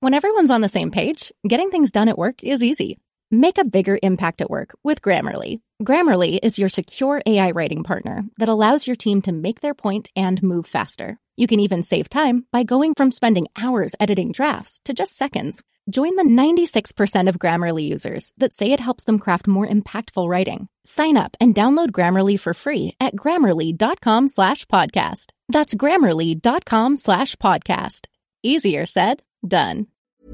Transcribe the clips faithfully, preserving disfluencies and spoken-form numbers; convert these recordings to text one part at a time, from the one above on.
When everyone's on the same page, getting things done at work is easy. Make a bigger impact at work with Grammarly. Grammarly is your secure A I writing partner that allows your team to make their point and move faster. You can even save time by going from spending hours editing drafts to just seconds. Join the ninety-six percent of Grammarly users that say it helps them craft more impactful writing. Sign up and download Grammarly for free at grammarly.com slash podcast. That's grammarly.com slash podcast. Easier said, done.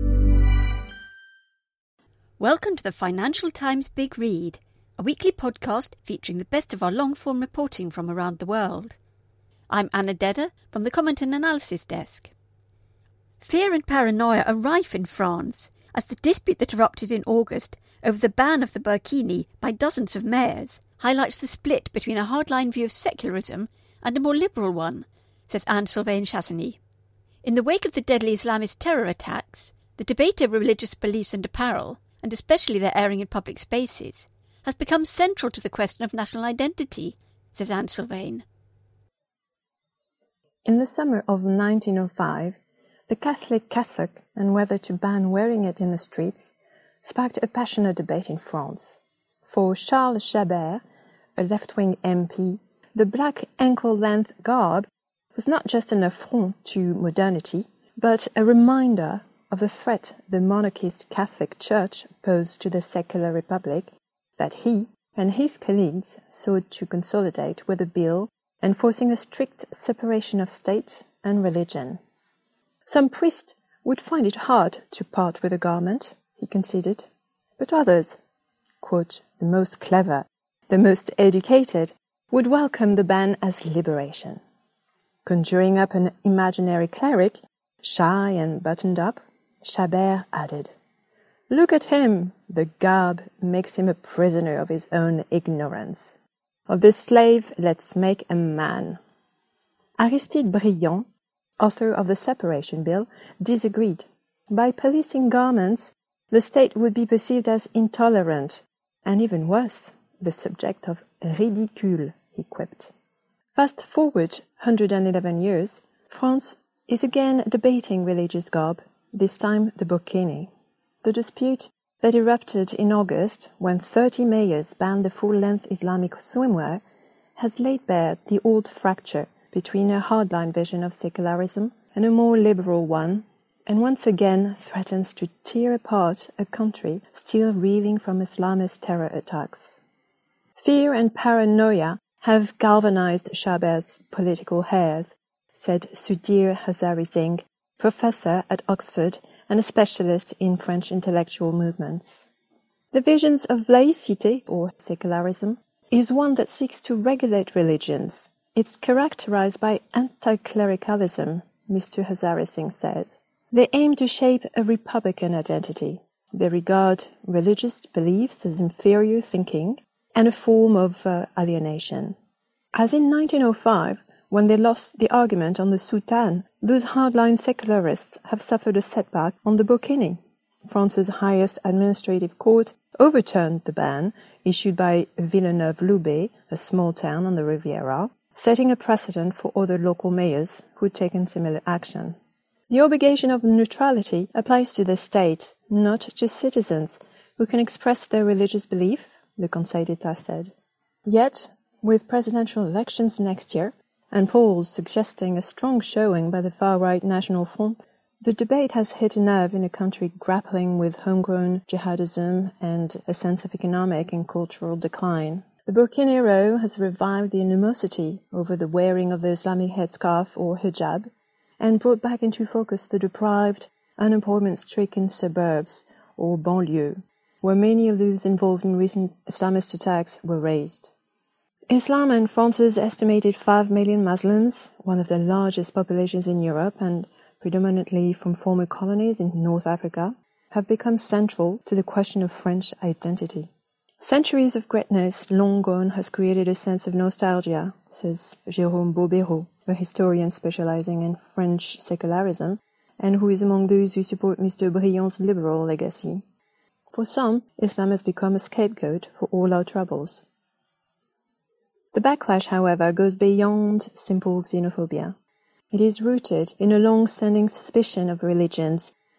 Welcome to the Financial Times Big Read, a weekly podcast featuring the best of our long-form reporting from around the world. I'm Anna Dedder from the Comment and Analysis Desk. Fear and paranoia are rife in France as the dispute that erupted in August over the ban of the burkini by dozens of mayors highlights the split between a hardline view of secularism and a more liberal one, says Anne-Sylvaine Chassany. In the wake of the deadly Islamist terror attacks, the debate over religious beliefs and apparel, and especially their airing in public spaces, has become central to the question of national identity, says Anne-Sylvaine. In the summer of nineteen oh five, the Catholic cassock and whether to ban wearing it in the streets sparked a passionate debate in France. For Charles Chabert, a left-wing M P, the black ankle-length garb was not just an affront to modernity, but a reminder of the threat the monarchist Catholic Church posed to the secular republic that he and his colleagues sought to consolidate with a bill enforcing a strict separation of state and religion. Some priests would find it hard to part with a garment, he conceded, but others, quote, the most clever, the most educated, would welcome the ban as liberation. Conjuring up an imaginary cleric, shy and buttoned up, Chabert added, "Look at him! The garb makes him a prisoner of his own ignorance. Of the slave, let's make a man." Aristide Briand, author of the Separation Bill, disagreed. By policing garments, the state would be perceived as intolerant, and even worse, the subject of ridicule, he quipped. Fast forward one hundred eleven years, France is again debating religious garb, this time the burkini. The dispute that erupted in August when thirty mayors banned the full-length Islamic swimwear has laid bare the old fracture between a hardline vision of secularism and a more liberal one, and once again threatens to tear apart a country still reeling from Islamist terror attacks. Fear and paranoia have galvanized Chabert's political hairs, said Sudhir Hazari-Singh, professor at Oxford and a specialist in French intellectual movements. The visions of laïcité, or secularism, is one that seeks to regulate religions. It's characterized by anti-clericalism, Mister Hazari-Singh said. They aim to shape a republican identity. They regard religious beliefs as inferior thinking and a form of uh, alienation. As in nineteen oh five, when they lost the argument on the soutane, those hardline secularists have suffered a setback on the burkini. France's highest administrative court overturned the ban issued by Villeneuve-Loubet, a small town on the Riviera, setting a precedent for other local mayors who had taken similar action. The obligation of neutrality applies to the state, not to citizens who can express their religious belief, the Conseil d'État said. Yet, with presidential elections next year, and polls suggesting a strong showing by the far-right National Front, the debate has hit a nerve in a country grappling with homegrown jihadism and a sense of economic and cultural decline. The burkinero has revived the animosity over the wearing of the Islamic headscarf or hijab, and brought back into focus the deprived, unemployment-stricken suburbs, or banlieue, where many of those involved in recent Islamist attacks were raised. Islam and France's estimated five million Muslims, one of the largest populations in Europe and predominantly from former colonies in North Africa, have become central to the question of French identity. Centuries of greatness long gone has created a sense of nostalgia, says Jérôme Bobéro, a historian specializing in French secularism, and who is among those who support Mister Briand's liberal legacy. For some, Islam has become a scapegoat for all our troubles. The backlash, however, goes beyond simple xenophobia. It is rooted in a long-standing suspicion of religions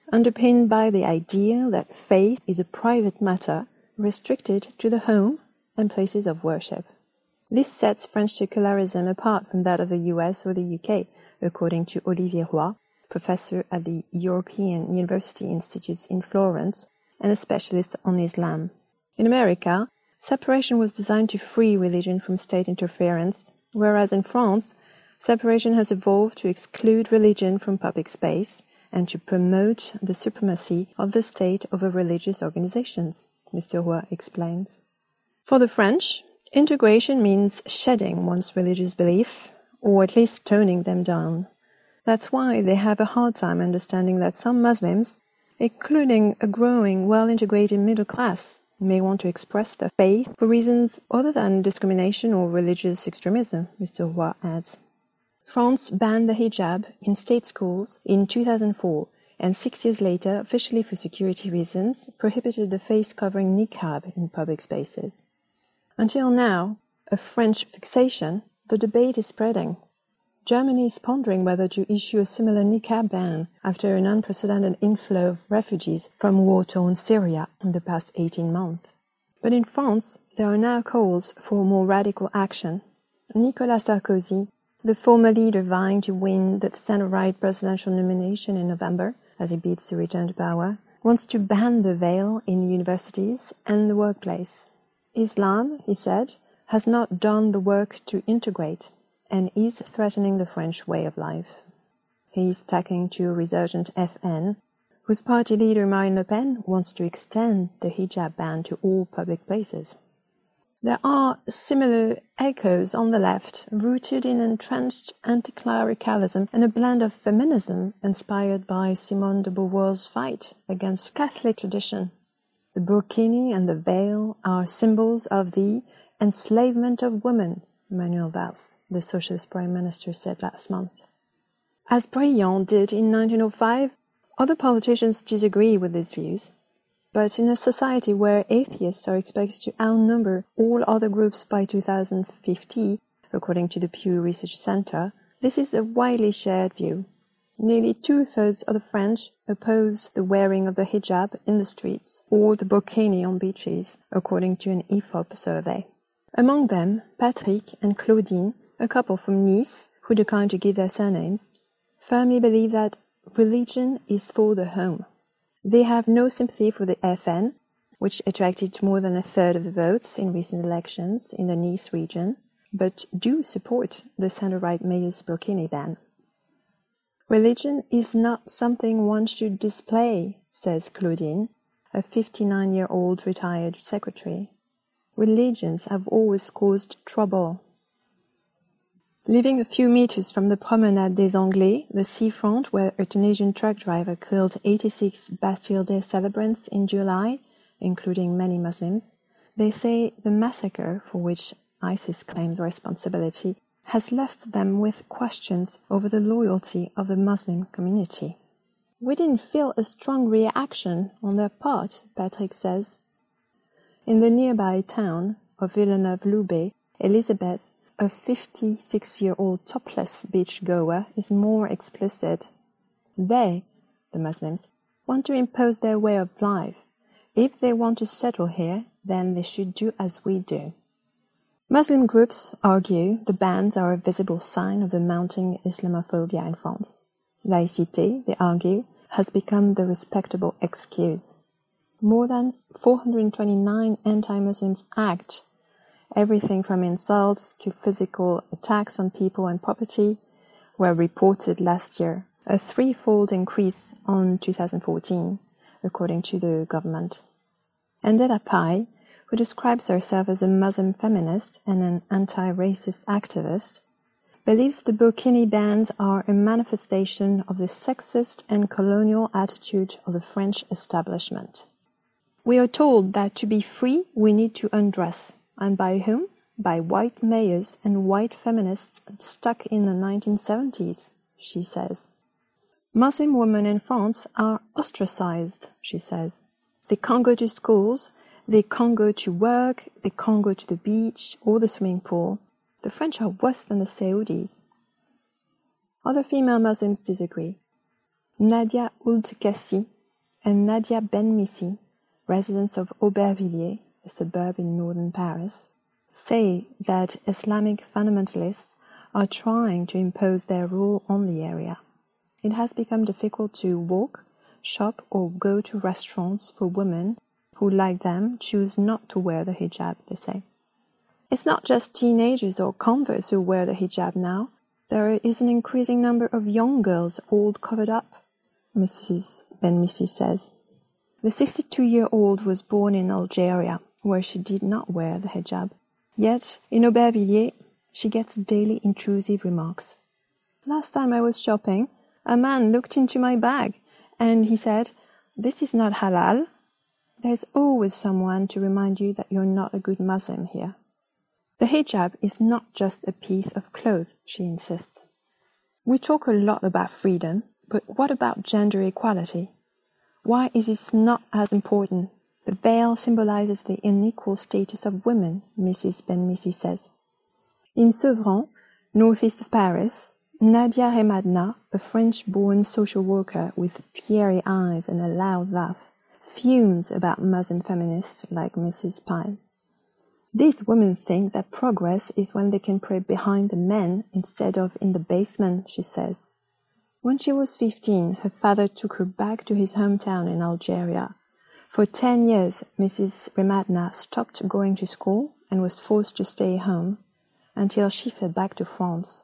underpinned by the idea that faith is a private matter restricted to the home and places of worship. This sets French secularism apart from that of the U S or the U K, according to Olivier Roy, professor at the European University Institutes in Florence and a specialist on Islam. In America, separation was designed to free religion from state interference, whereas in France, separation has evolved to exclude religion from public space and to promote the supremacy of the state over religious organizations, Mister Roy explains. For the French, integration means shedding one's religious belief, or at least toning them down. That's why they have a hard time understanding that some Muslims, including a growing, well-integrated middle class, may want to express their faith for reasons other than discrimination or religious extremism, Mister Roy adds. France banned the hijab in state schools in two thousand four, and six years later, officially for security reasons, prohibited the face-covering niqab in public spaces. Until now, a French fixation, the debate is spreading. Germany is pondering whether to issue a similar niqab ban after an unprecedented inflow of refugees from war-torn Syria in the past eighteen months. But in France, there are now calls for more radical action. Nicolas Sarkozy, the former leader vying to win the centre-right presidential nomination in November, as he bids to return to power, wants to ban the veil in universities and the workplace. Islam, he said, has not done the work to integrate and is threatening the French way of life. He is tacking to a resurgent F N, whose party leader Marine Le Pen wants to extend the hijab ban to all public places. There are similar echoes on the left, rooted in entrenched anti-clericalism and a blend of feminism inspired by Simone de Beauvoir's fight against Catholic tradition. The burkini and the veil are symbols of the enslavement of women, Manuel Valls, the Socialist Prime Minister, said last month. As Briand did in nineteen oh five, other politicians disagree with these views. But in a society where atheists are expected to outnumber all other groups by two thousand fifty, according to the Pew Research Center, this is a widely shared view. Nearly two-thirds of the French oppose the wearing of the hijab in the streets or the burkini on beaches, according to an I F O P survey. Among them, Patrick and Claudine, a couple from Nice who declined to give their surnames, firmly believe that religion is for the home. They have no sympathy for the F N, which attracted more than a third of the votes in recent elections in the Nice region, but do support the centre-right mayor's burkini ban. Religion is not something one should display, says Claudine, a fifty-nine-year-old retired secretary. Religions have always caused trouble. Living a few meters from the Promenade des Anglais, the seafront where a Tunisian truck driver killed eighty-six Bastille Day celebrants in July, including many Muslims, they say the massacre, for which ISIS claimed responsibility, has left them with questions over the loyalty of the Muslim community. We didn't feel a strong reaction on their part, Patrick says. In the nearby town of Villeneuve-Loubet, Elizabeth, a fifty-six-year-old topless beach-goer, is more explicit. They, the Muslims, want to impose their way of life. If they want to settle here, then they should do as we do. Muslim groups argue the bans are a visible sign of the mounting Islamophobia in France. Laïcité, they argue, has become the respectable excuse. More than four hundred twenty-nine anti-Muslims act, everything from insults to physical attacks on people and property, were reported last year, a threefold increase on two thousand fourteen, according to the government. Ndella Pai, who describes herself as a Muslim feminist and an anti-racist activist, believes the burkini bans are a manifestation of the sexist and colonial attitude of the French establishment. We are told that to be free, we need to undress. And by whom? By white mayors and white feminists stuck in the nineteen seventies, she says. Muslim women in France are ostracized, she says. They can't go to schools, they can't go to work, they can't go to the beach or the swimming pool. The French are worse than the Saudis. Other female Muslims disagree. Nadia Ould Kassi, and Nadia Benmissi, residents of Aubervilliers, a suburb in northern Paris, say that Islamic fundamentalists are trying to impose their rule on the area. It has become difficult to walk, shop, or go to restaurants for women who, like them, choose not to wear the hijab, they say. It's not just teenagers or converts who wear the hijab now. There is an increasing number of young girls all covered up, Missus Benmissi says. The sixty-two-year-old was born in Algeria, where she did not wear the hijab. Yet, in Aubervilliers, she gets daily intrusive remarks. Last time I was shopping, a man looked into my bag, and he said, "This is not halal." There's always someone to remind you that you're not a good Muslim here. The hijab is not just a piece of cloth, she insists. We talk a lot about freedom, but what about gender equality? Why is this not as important? The veil symbolizes the unequal status of women, Missus Benmissi says. In Sevran, northeast of Paris, Nadia Remadna, a French-born social worker with fiery eyes and a loud laugh, fumes about Muslim feminists like Missus Pai. These women think that progress is when they can pray behind the men instead of in the basement, she says. When she was fifteen, her father took her back to his hometown in Algeria. For ten years, Missus Remadna stopped going to school and was forced to stay home until she fled back to France.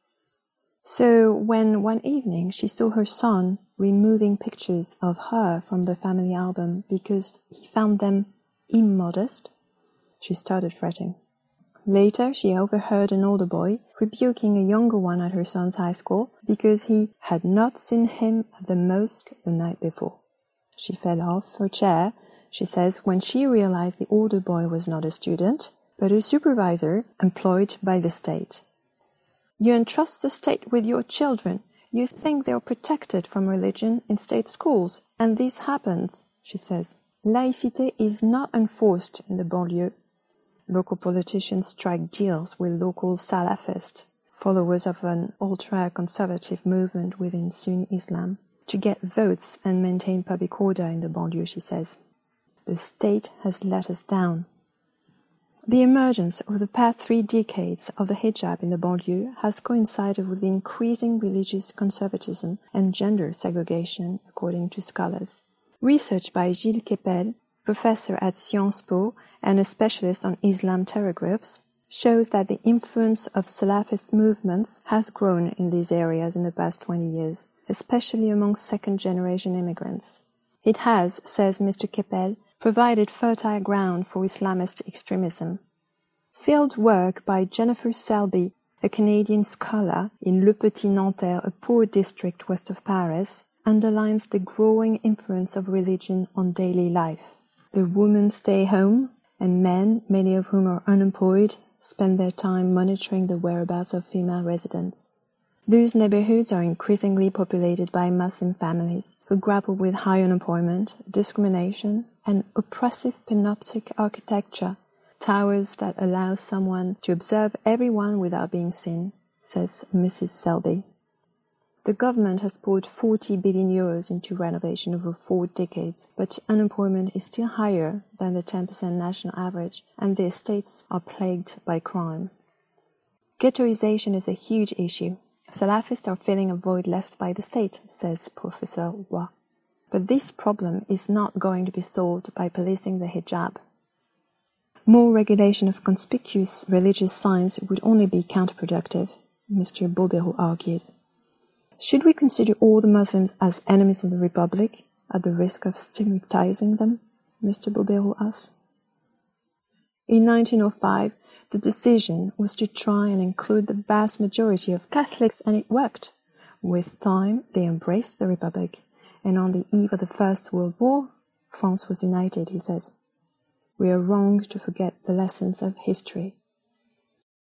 So when one evening she saw her son removing pictures of her from the family album because he found them immodest, she started fretting. Later, she overheard an older boy rebuking a younger one at her son's high school because he had not seen him at the mosque the night before. She fell off her chair, she says, when she realized the older boy was not a student, but a supervisor employed by the state. You entrust the state with your children. You think they are protected from religion in state schools, and this happens, she says. Laïcité is not enforced in the banlieue. Local politicians strike deals with local Salafists, followers of an ultra-conservative movement within Sunni Islam, to get votes and maintain public order in the banlieue, she says. The state has let us down. The emergence over the past three decades of the hijab in the banlieue has coincided with the increasing religious conservatism and gender segregation, according to scholars. Research by Gilles Kepel, professor at Sciences Po and a specialist on Islam terror groups, shows that the influence of Salafist movements has grown in these areas in the past twenty years, especially among second-generation immigrants. It has, says Mister Kepel, provided fertile ground for Islamist extremism. Field work by Jennifer Selby, a Canadian scholar in Le Petit Nanterre, a poor district west of Paris, underlines the growing influence of religion on daily life. The women stay home, and men, many of whom are unemployed, spend their time monitoring the whereabouts of female residents. Those neighborhoods are increasingly populated by Muslim families who grapple with high unemployment, discrimination, and oppressive panoptic architecture, towers that allow someone to observe everyone without being seen, says Missus Selby. The government has poured forty billion euros into renovation over four decades, but unemployment is still higher than the ten percent national average, and the estates are plagued by crime. Ghettoization is a huge issue. Salafists are filling a void left by the state, says Professor Roy. But this problem is not going to be solved by policing the hijab. More regulation of conspicuous religious signs would only be counterproductive, Mister Bobéro argues. Should we consider all the Muslims as enemies of the Republic, at the risk of stigmatizing them? Mister Bobéro asks. In nineteen oh five, the decision was to try and include the vast majority of Catholics, and it worked. With time, they embraced the Republic, and on the eve of the First World War, France was united, he says. We are wrong to forget the lessons of history.